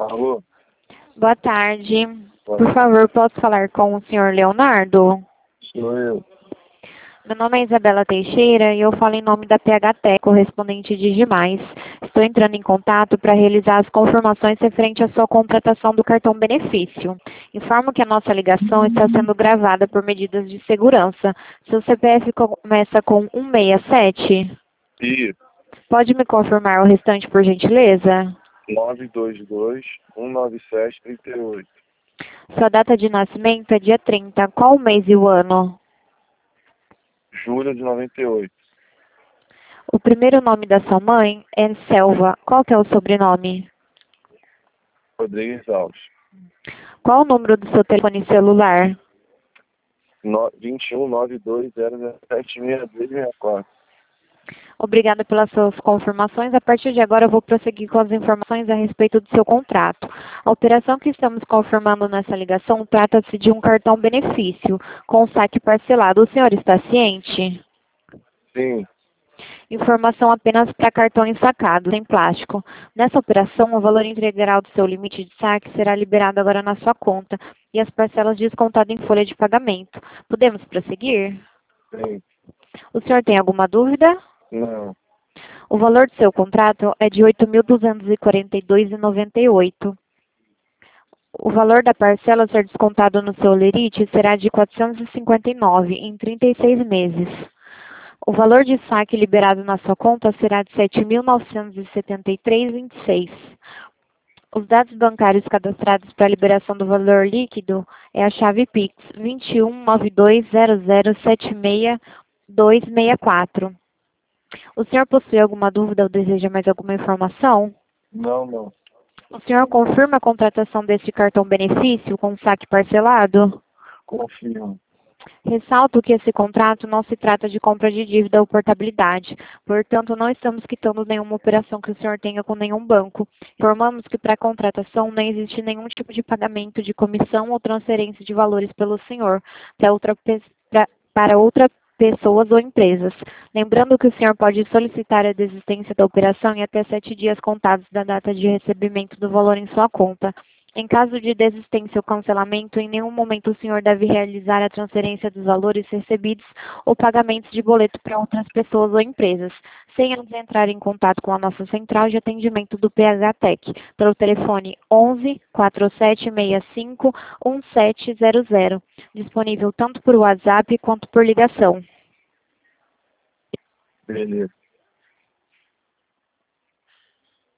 Alô? Boa tarde. Boa Por favor, posso falar com o senhor Leonardo? Sou eu. Meu nome é Isabela Teixeira e eu falo em nome da PHT, correspondente de Digimais. Estou entrando em contato para realizar as confirmações referente à sua contratação do cartão benefício. Informo que a nossa ligação está sendo gravada por medidas de segurança. Seu CPF começa com 167? E Pode me confirmar o restante, por gentileza? 922-197-38. Sua data de nascimento é dia 30. Qual o mês e o ano? Julho de 98. O primeiro nome da sua mãe é Selva. Qual que é o sobrenome? Rodrigues Alves. Qual o número do seu telefone celular? 21-92-007-6264. Obrigada pelas suas confirmações. A partir de agora eu vou prosseguir com as informações a respeito do seu contrato. A operação que estamos confirmando nessa ligação trata-se de um cartão benefício com saque parcelado. O senhor está ciente? Sim. Informação apenas para cartões sacados, em plástico. Nessa operação, o valor integral do seu limite de saque será liberado agora na sua conta e as parcelas descontadas em folha de pagamento. Podemos prosseguir? Sim. O senhor tem alguma dúvida? Não. O valor do seu contrato é de R$ 8.242,98. O valor da parcela a ser descontado no seu lerite será de R$ 459 em 36 meses. O valor de saque liberado na sua conta será de R$ 7.973,26. Os dados bancários cadastrados para a liberação do valor líquido é a chave Pix 219200766264. O senhor possui alguma dúvida ou deseja mais alguma informação? Não. O senhor confirma a contratação deste cartão benefício com saque parcelado? Confirmo. Ressalto que esse contrato não se trata de compra de dívida ou portabilidade, portanto, não estamos quitando nenhuma operação que o senhor tenha com nenhum banco. Informamos que para a contratação não existe nenhum tipo de pagamento de comissão ou transferência de valores pelo senhor para outras pessoas ou empresas. Lembrando que o senhor pode solicitar a desistência da operação em até 7 dias contados da data de recebimento do valor em sua conta. Em caso de desistência ou cancelamento, em nenhum momento o senhor deve realizar a transferência dos valores recebidos ou pagamentos de boleto para outras pessoas ou empresas, sem antes entrar em contato com a nossa central de atendimento do PHTEC, pelo telefone 11 4765 1700, disponível tanto por WhatsApp quanto por ligação. Beleza.